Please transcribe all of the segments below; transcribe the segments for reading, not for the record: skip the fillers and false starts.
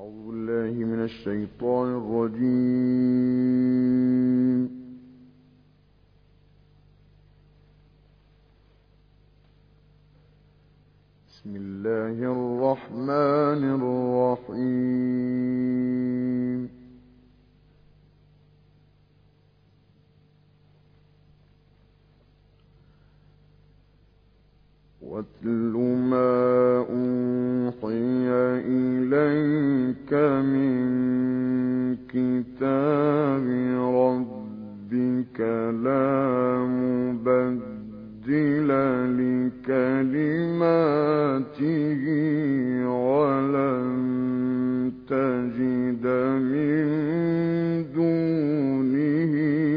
أعوذ بالله من الشيطان الرجيم. بسم الله الرحمن الرحيم. واتل ما أوحي إليك من كتاب ربك لا مبدل لكلماته ولن تجد من دونه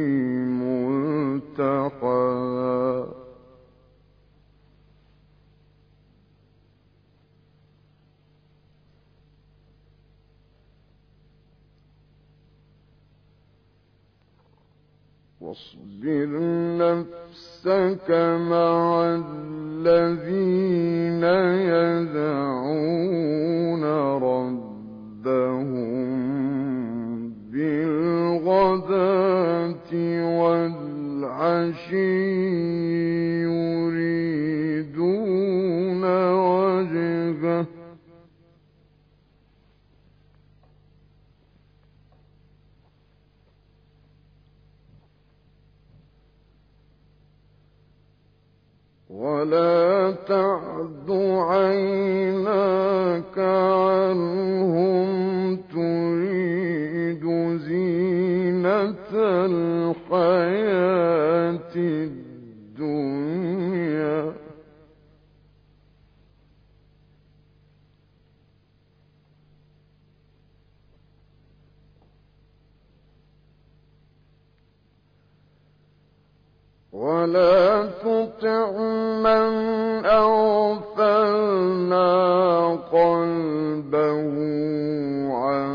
ملتحدا. واصبر نفسك مع الذين يدعون ربهم بالغداة والعشي يريدون وجهه ولا تعد عيناك عنهم تريد زينة الحياة الدنيا ولا تطع من أغفلنا قلبه عن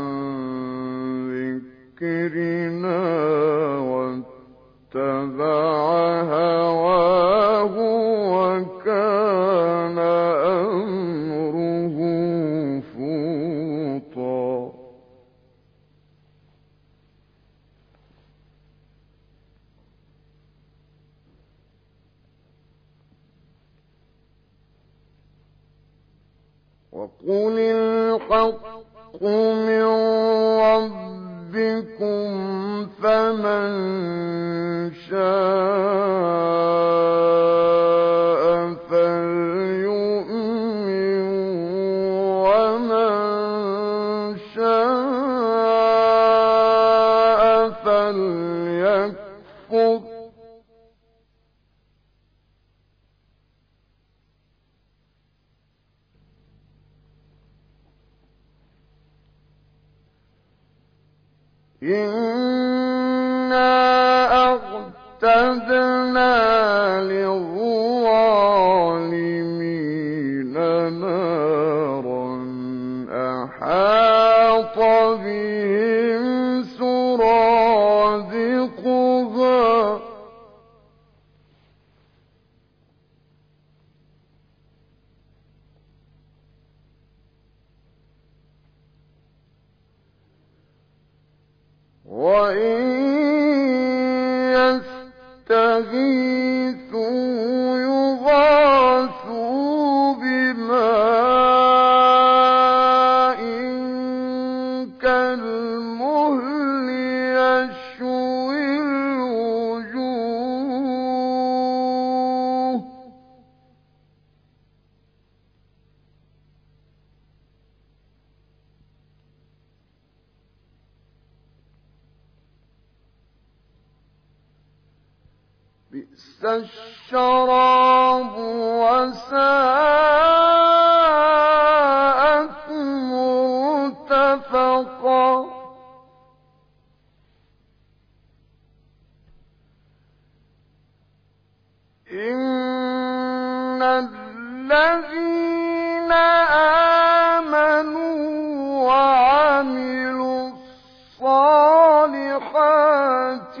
ذكرنا واتبع هواه وكان أمره فرطا. وقل الحق من ربكم فمن شاء فليؤمن ومن شاء فليكفر. إنا أعتدنا للظالمين نارا أحاط بهم سرادقها وإن يستغيثوا يغاثوا بماء كالمهل يشوي الوجوه بئس الشراب وساءت مرتفقا. إن الذين آمنوا وعملوا الصالحات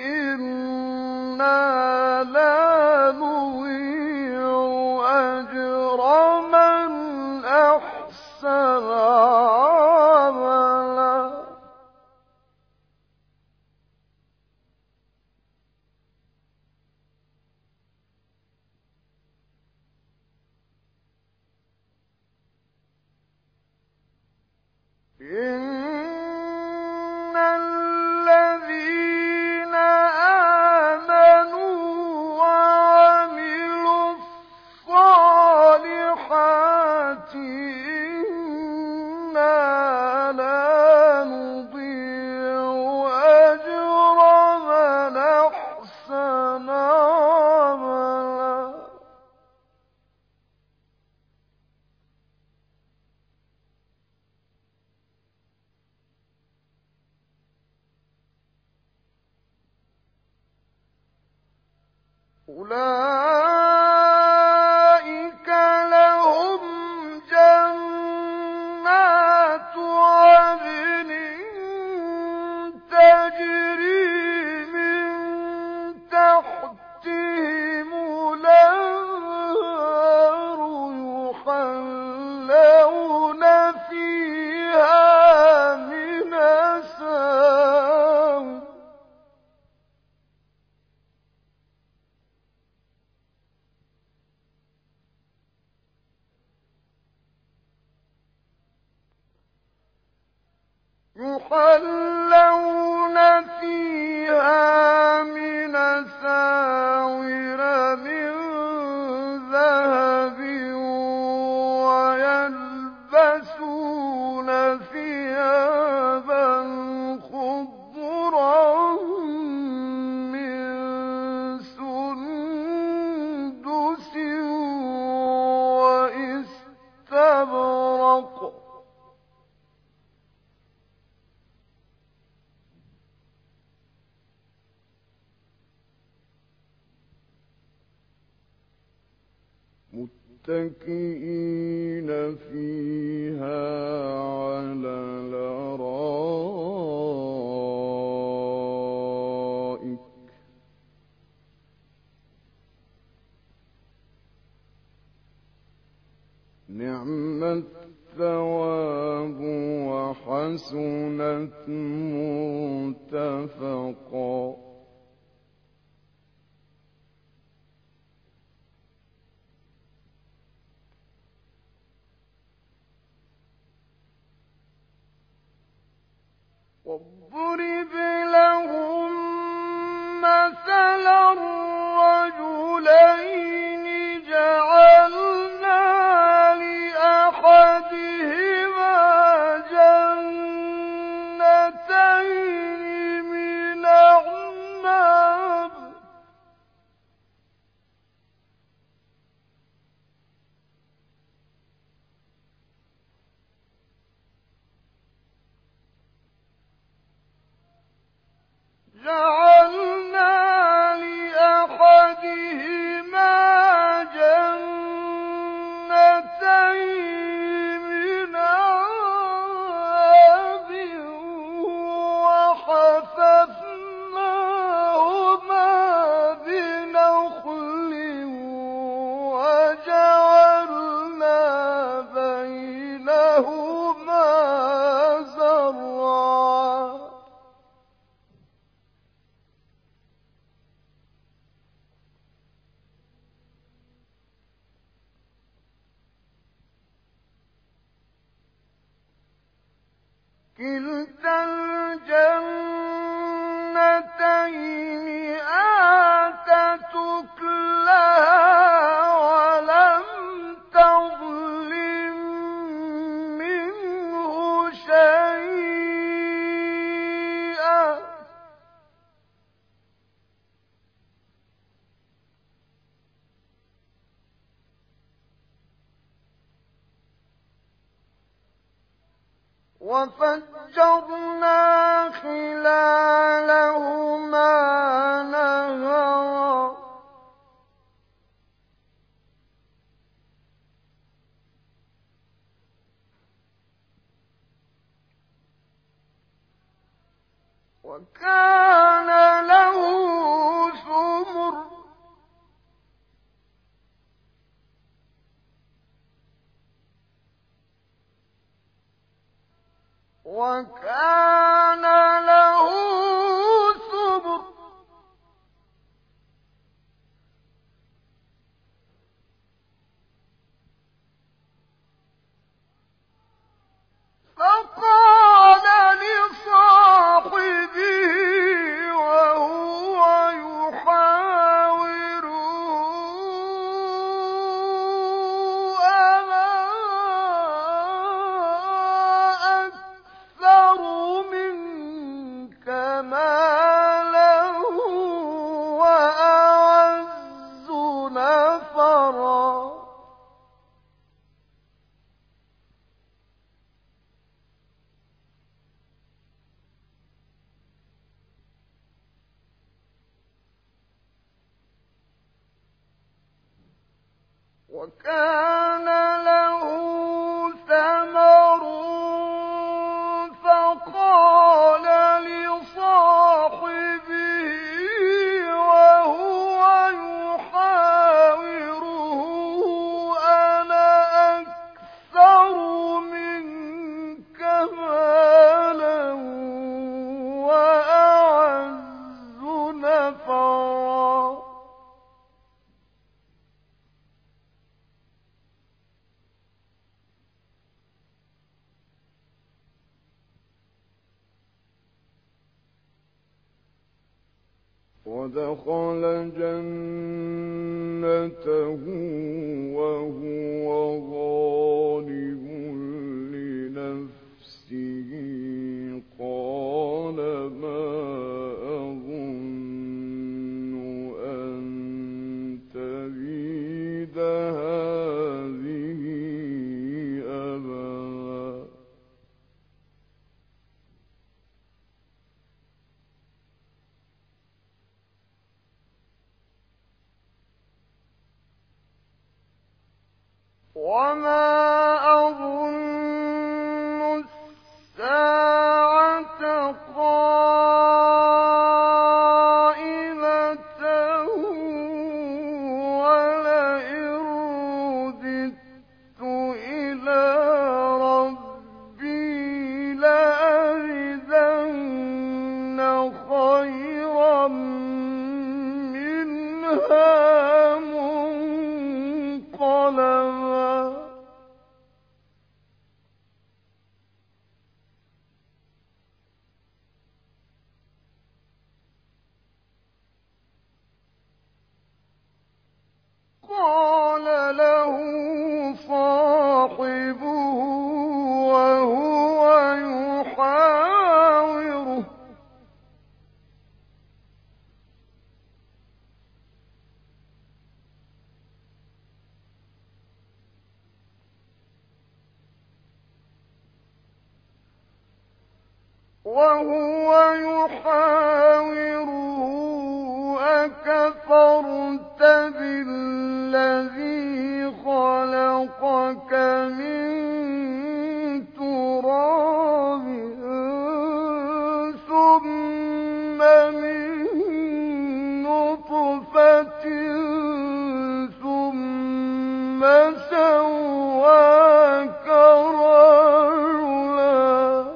لا نضيع أجر من أحسن عملا. إن الذين آمنوا وعملوا الصالحات إنا لا نضيع أجر من أحسن عملا. أولئك لهم جنات عدن تجري من تحتهم الأنهار يحلون فيها من أساور من ذهب ويلبسون ثيابا خضرا من سندس وإستبرق متكئين فيها على الأرائك نعم الثواب وحسنت مرتفقا. واضرب لهم مثلا الرجلين جعلنا لأحدهما جنتين من أعناب وحففناهما بنخل وجعلنا بينهما زرعا. كلتا الجنتين آتت أكلها ولم تظلم منه شيئا وفجرنا خلالهما نهرا وكان له ثمر وكان له ثمر فقال وكان له ثمر فقال لصاحبه وهو يحاوره أنا أكثر منك مالا وأعز نفرا. ودخل جنته وهو ظالم لنفسه قال ما أظن أن تبيد هذه أبدا. وما أظن الساعة قائمة ولئن رددت إلى ربي لأجدن خيرا منها منقلبا. قال له صاحبه وهو يحاوره أكفرت بالذي خلقك من تراب ثم من نطفة ثم سواك رجلا.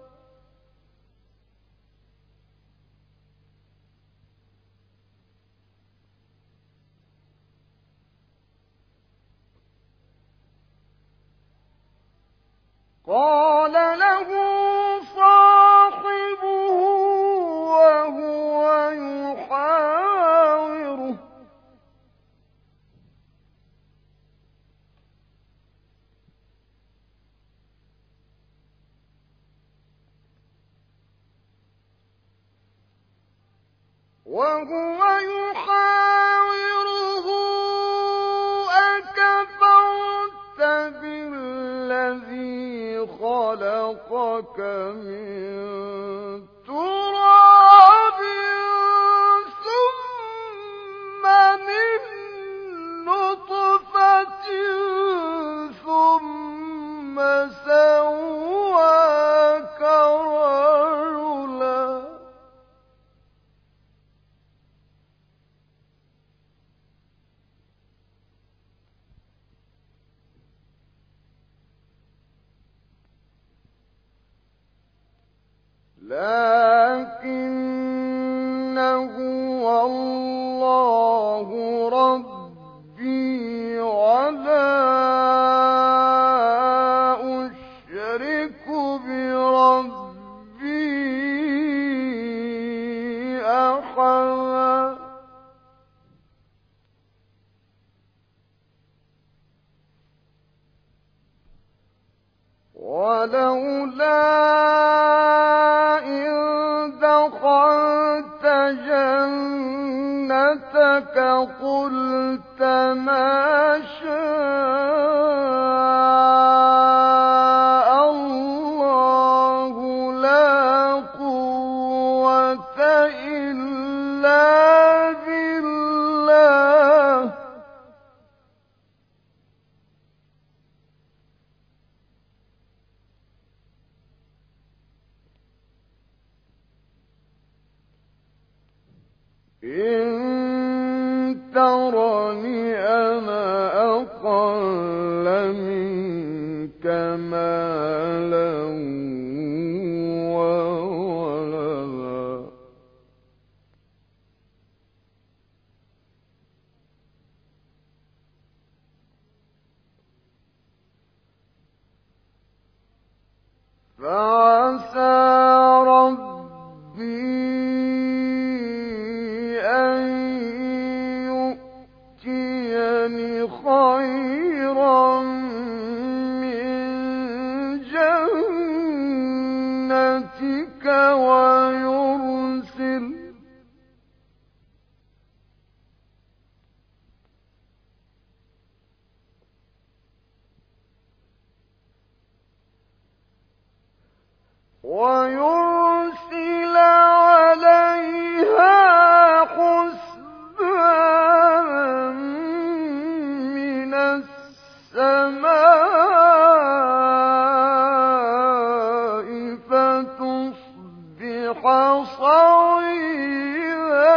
قال له صاحبه وهو يحاوره أكفرت بالذي خلقك من تراب ثم من نطفة ثم سواك رجلا. لكنه الله ربي ولا أشرك بربي أحدا. ولولا إذ دخلت جنتك قلت ما شاء الله لا قوة إلا بالله. إن ترني أنا أقل منك مالا وولدا فعسى ربي أن يؤتيني خيرا من جنتك ويرسل عليها حسبانا من السماء فتصبح صعيدا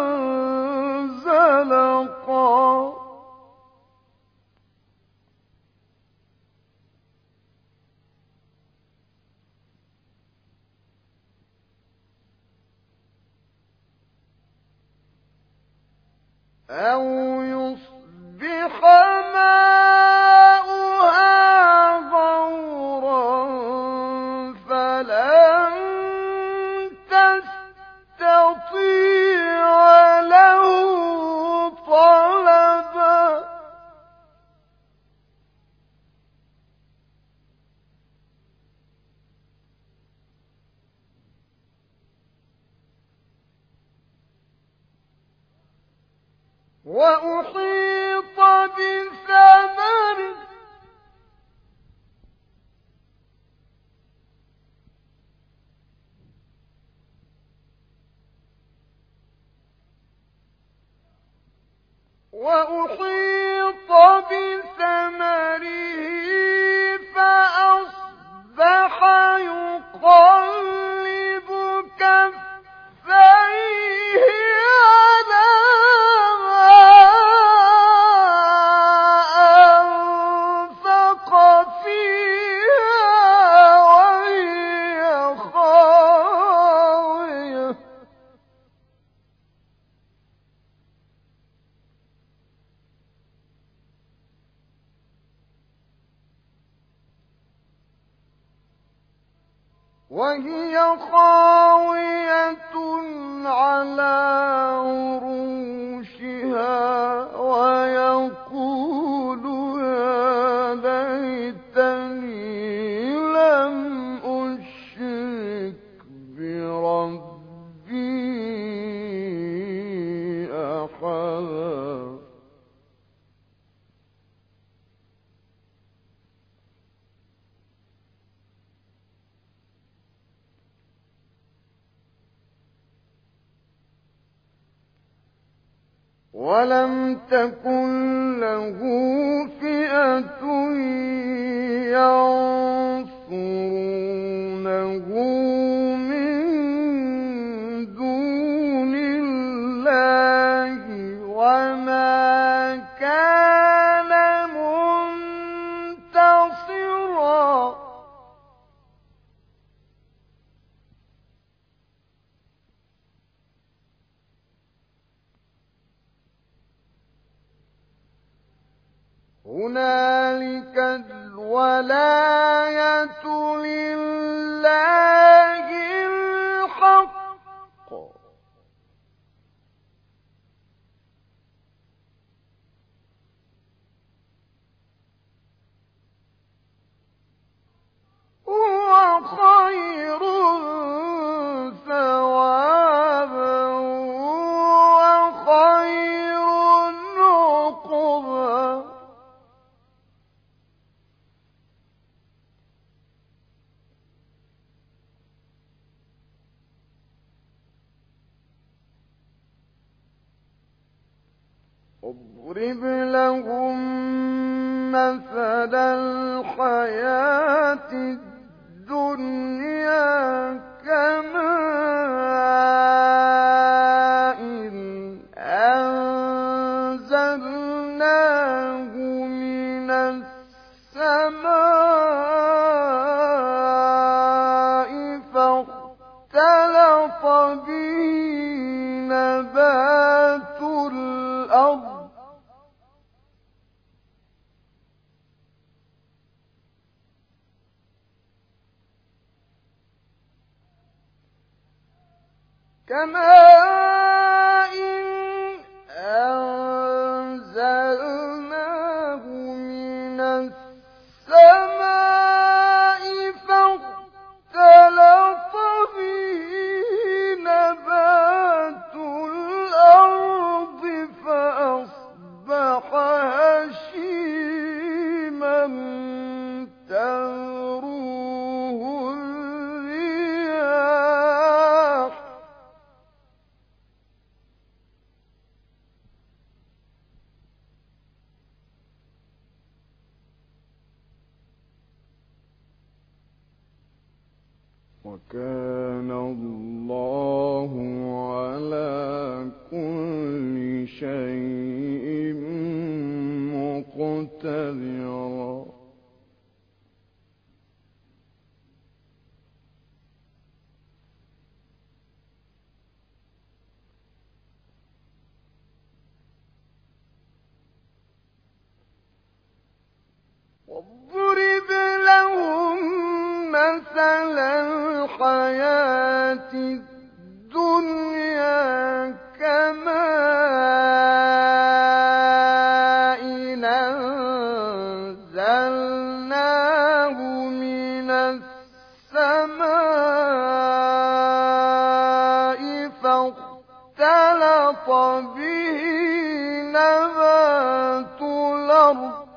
زلقا أو يصبح ماؤها غورا فلن تستطيع له طلبا وأحيط بثمره فأصبح يقلب كفيه على ما أنفق فيها وهي خاوية على عروشها ويقول يا ليتني لم أشرك بربي أحدا ولم تكن له فئة ينصرونه من دون الله وما كان منتصرا هنالك الولاية لله الحق هو خير ثوابا وخير عقبا اضرب لهم مثل الحياة الدنيا كماء كماء أنزلناه من السماء فاختلط به نبات الأرض فأصبح هشيما تذروه الرياح وكان الله على كل شيء مقتدرا واضرب لهم مثل الحياة الدنيا كماء أنزلناه من السماء فاختلط به نبات الأرض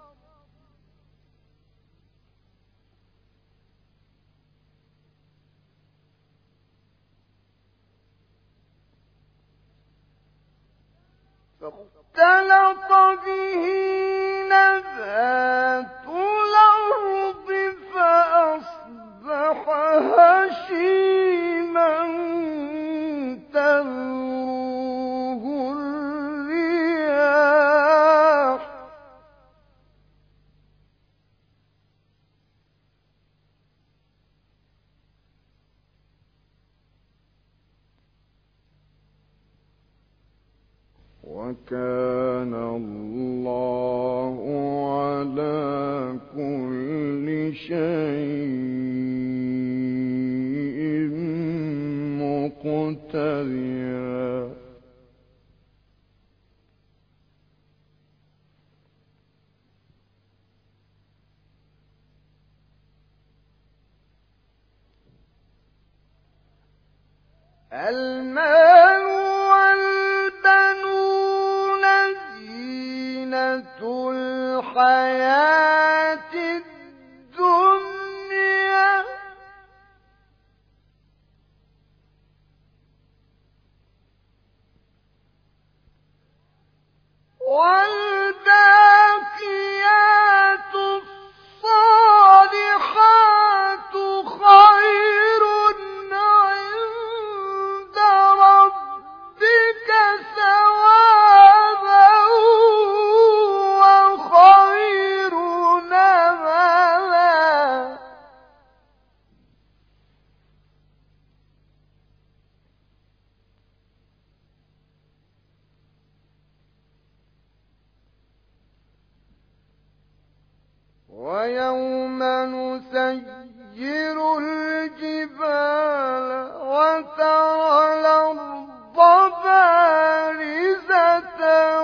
فاختلط به نبات الأرض فأصبح هشيما تذروه الرياح وكان الله على كل شيء مقتدرا المال والبنون زينة الحياة الدنيا والباقيات الصالحات خير عند ربك ثوابا وخير نملا ويوم نسير الجبال وترى الأرض بارزة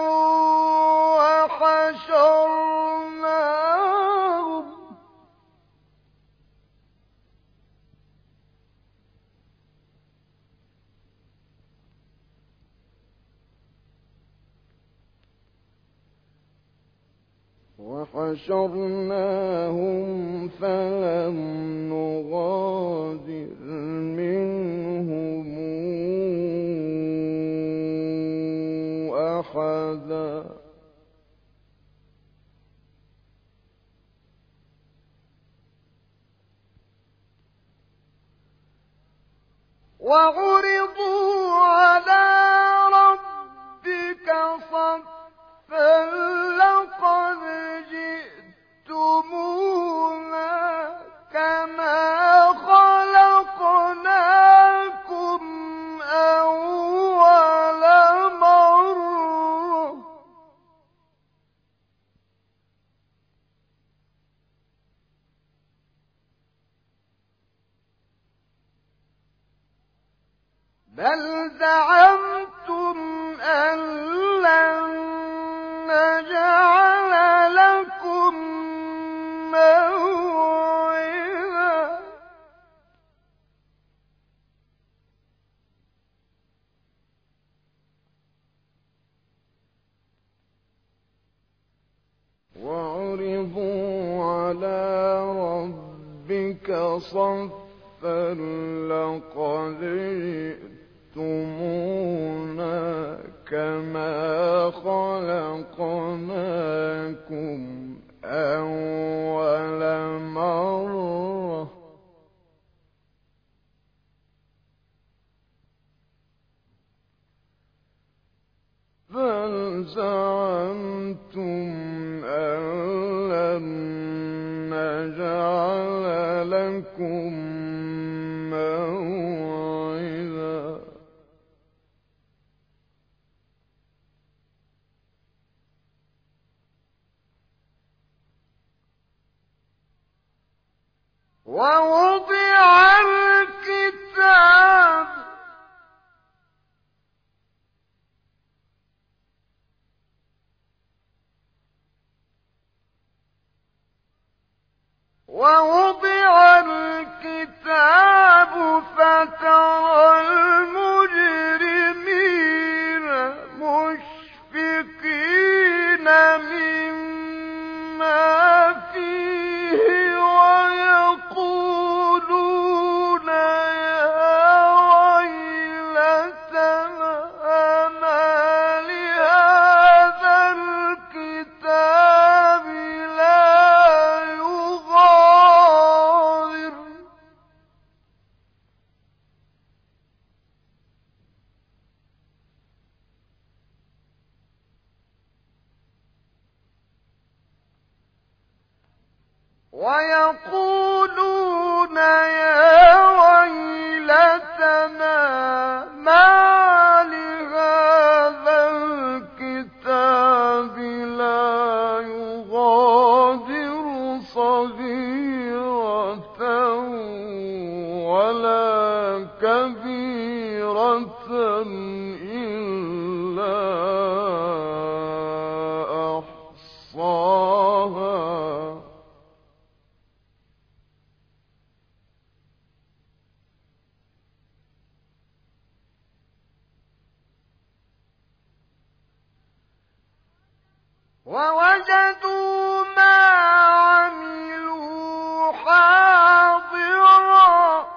وحشرناهم فلم نغادر منهم أحدا وعرضوا على ربك صفا لقد جئتمونا كما خلقناكم أول مرة بل زعمتم أن لن نجعل لكم موعدا وعرضوا على ربك صفا لقد جئتمونا كما خلقناكم أول مرة بل زعمتم أن لن نجعل لكم موعدا ووضع الكتاب فترى المجرمين مشفقين مما فيه ويقولون يا ويلتنا ما لهذا الكتاب لا يغادر ويقولون يا ويلتنا ما لهذا الكتاب لا يغادر صغيرة ولا كبيرة إلا أحصاها ووجدوا ما عملوا حاضرا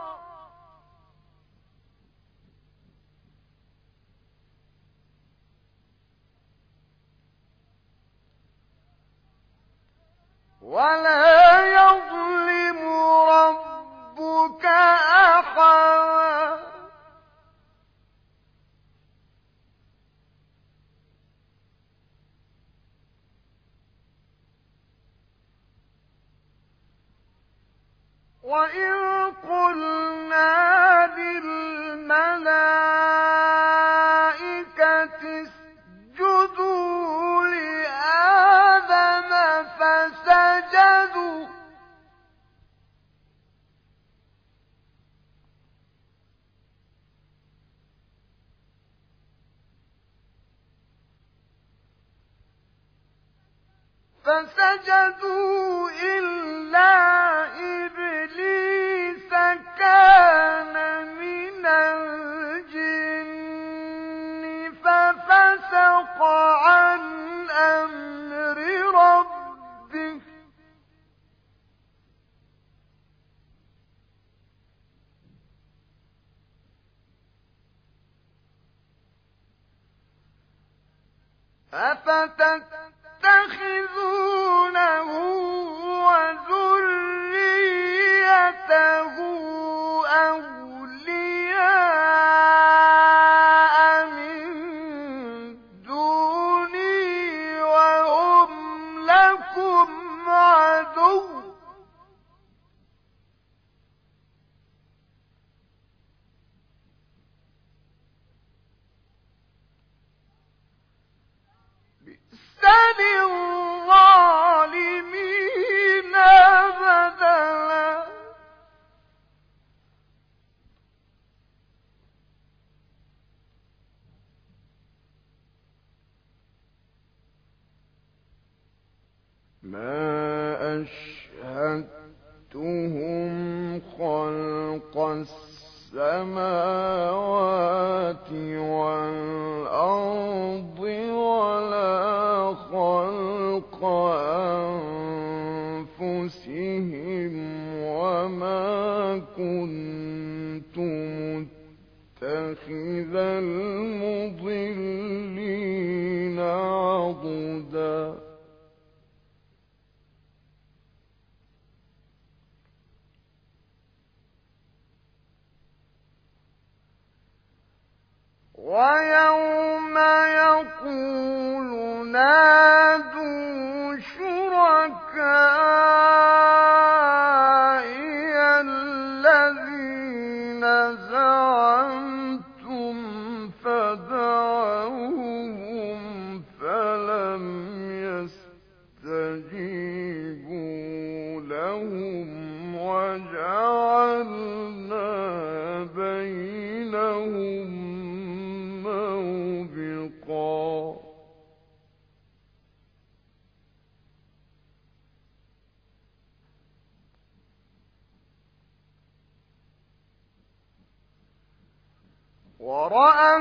ولا يظلم ربك أحدا وإذ قلنا للملائكة اسجدوا لآدم فسجدوا إلا إبليس كان من الجن ففسق عن أمر ربه أفتتخذونه وذريته أولياء من دوني وهم لكم عدو للظالمين بدلا ما أشهدتهم خلق السماوات والأرض ولا خلق أنفسهم وما كنت متخذ المضلين عضدا ويوم يقول نادوا شركائي الذين زعمتم فدعوهم فلم يستجيبوا لهم وجعلنا بينهم موبقا ورأى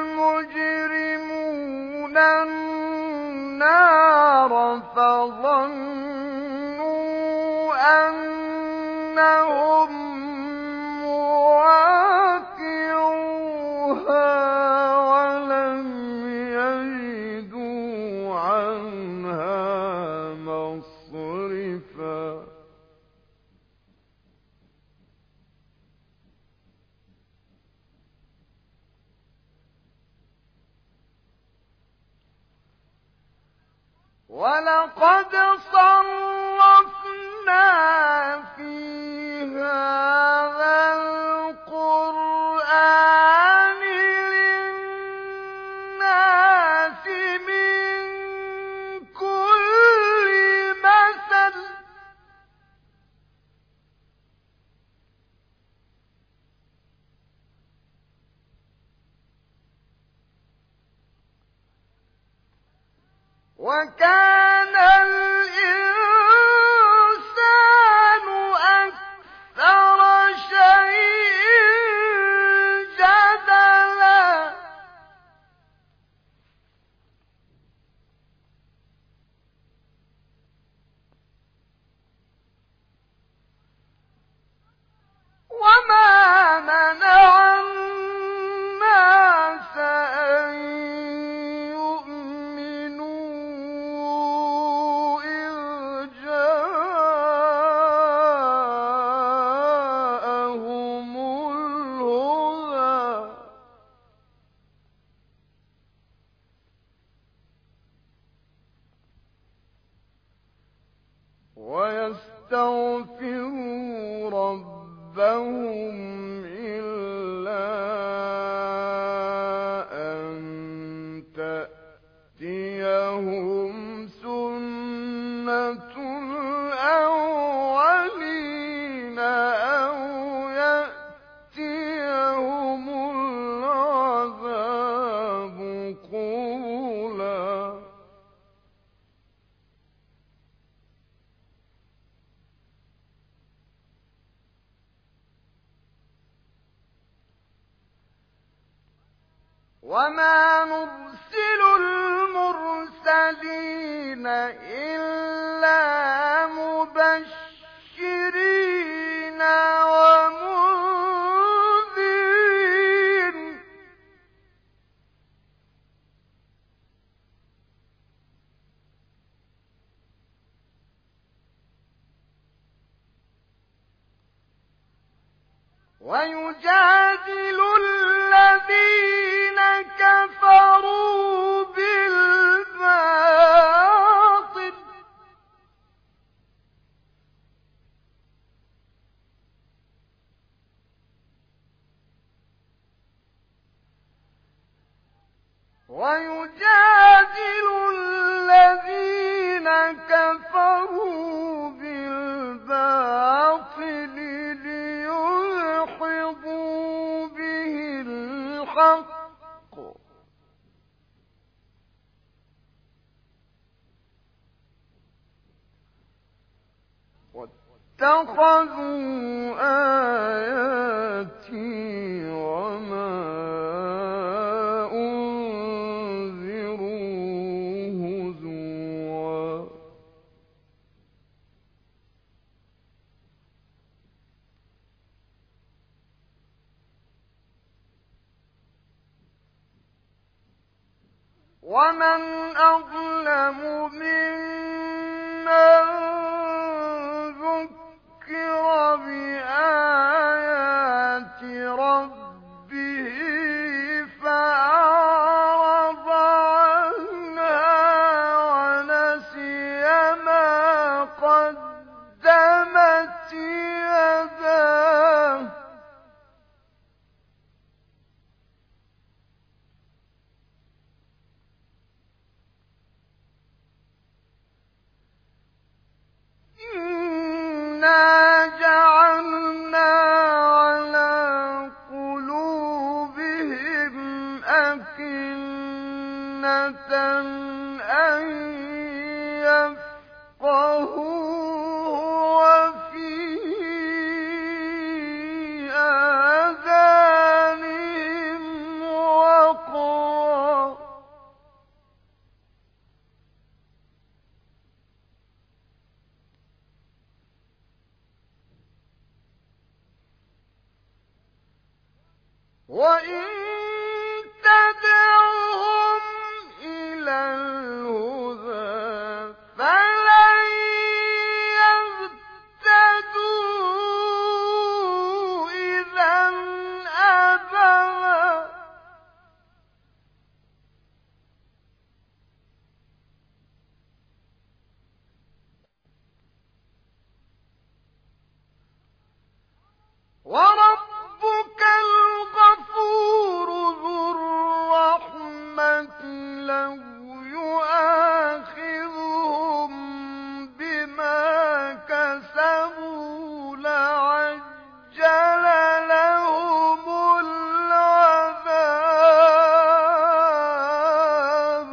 المجرمون النار فظنوا أنهم مواقعوها ولم يجدوا عنها مصرفا ولقد صرفنا في هذا القرآن للناس من كل مثل وكان الإنسان أكثر شيء جدلا وما منع الناس أن يؤمنوا إذ جاءهم الهدى ويستغفروا ربهم إلا أن تأتيهم سنة الأولين أو يأتيهم العذاب قبلا وما نرسل المرسلين إلا مبشرين ومنذرين ويجادل الذين كفروا بالباطل ليدحضوا به الحق اتخذوا آياتي وما أنذروا هزوا ومن أظلم ممن ذكر بآيات ربه فأعرض عنها ونسي ما قدمت يداه إِنَّا جَعَلْنَا عَلَى قُلُوبِهِمْ أَكِنَّةً أَن يَفْقَهُوهُ وَفِي آذَانِهِمْ وَقْرًا ۚ وَإِن تَدْعُهُمْ إِلَى الْهُدَىٰ فَلَن يَهْتَدُوا إِذًا أَبَدًا وَرَبُّكَ الْغَفُورُ ذُو الرَّحْمَةِ لَوْ يُؤَاخِذُهُم بِمَا كَسَبُوا لَعَجَّلَ لَهُمُ الْعَذَابَ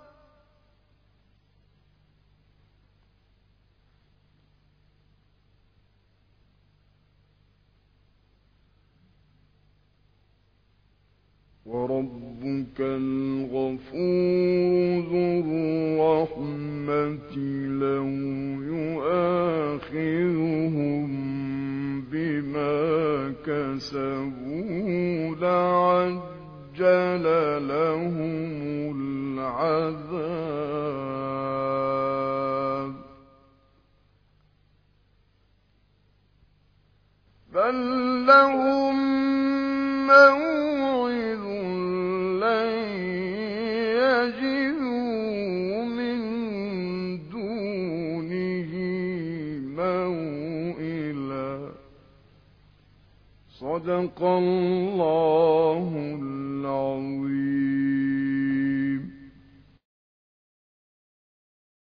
وَرَبُّكَ الْغَفُورُ ذُو الرَّحْمَةِ لَوْ يُؤَاخِذُهُم بِمَا كَسَبُوا لَعَجَّلَ لَهُمُ الْعَذَابَ بَل لَّهُم موعد لن يجدوا من دونه موئلا صدق الله العظيم.